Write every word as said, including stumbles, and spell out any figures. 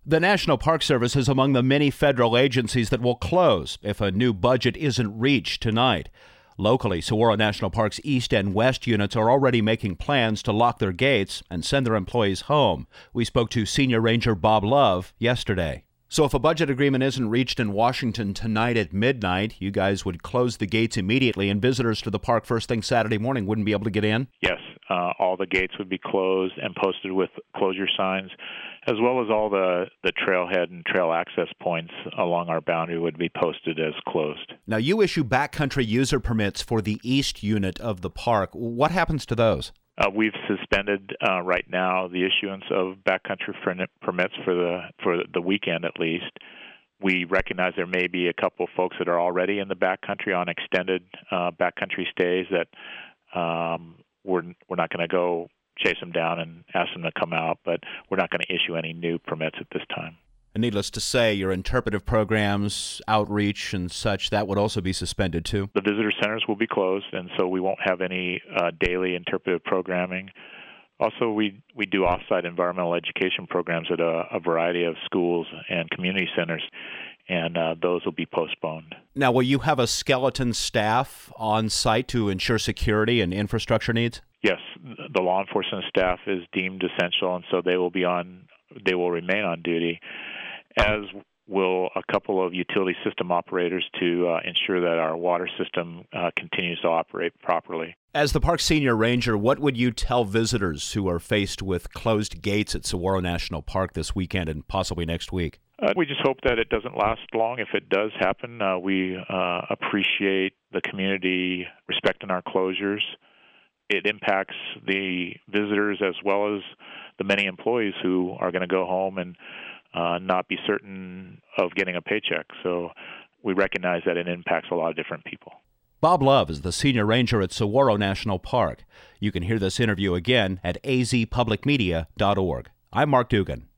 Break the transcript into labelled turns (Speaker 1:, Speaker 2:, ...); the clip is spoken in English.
Speaker 1: The National Park Service is among the many federal agencies that will close if a new budget isn't reached tonight. Locally, Saguaro National Park's East and West units are already making plans to lock their gates and send their employees home. We spoke to Senior Ranger Bob Love yesterday. So if a budget agreement isn't reached in Washington tonight at midnight, you guys would close the gates immediately, and visitors to the park first thing Saturday morning wouldn't be able to get in?
Speaker 2: Yes, uh, all the gates would be closed and posted with closure signs, as well as all the, the trailhead and trail access points along our boundary would be posted as closed.
Speaker 1: Now, you issue backcountry user permits for the East unit of the park. What happens to those?
Speaker 2: Uh, we've suspended uh, right now the issuance of backcountry permits for the for the weekend at least. We recognize there may be a couple of folks that are already in the backcountry on extended uh, backcountry stays that um, we're we're not going to go chase them down and ask them to come out, but we're not going to issue any new permits at this time.
Speaker 1: And needless to say, your interpretive programs, outreach, and such, that would also be suspended too?
Speaker 2: The visitor centers will be closed, and so we won't have any uh, daily interpretive programming. Also, we, we do off-site environmental education programs at a, a variety of schools and community centers, and uh, those will be postponed.
Speaker 1: Now, will you have a skeleton staff on site to ensure security and infrastructure needs?
Speaker 2: Yes, the law enforcement staff is deemed essential, and so they will be on. They will remain on duty, as will a couple of utility system operators to uh, ensure that our water system uh, continues to operate properly.
Speaker 1: As the park senior ranger, what would you tell visitors who are faced with closed gates at Saguaro National Park this weekend and possibly next week?
Speaker 2: Uh, we just hope that it doesn't last long. If it does happen, uh, we uh, appreciate the community respecting our closures. It impacts the visitors as well as the many employees who are going to go home and uh, not be certain of getting a paycheck. So we recognize that it impacts a lot of different people.
Speaker 1: Bob Love is the senior ranger at Saguaro National Park. You can hear this interview again at a z public media dot org. I'm Mark Dugan.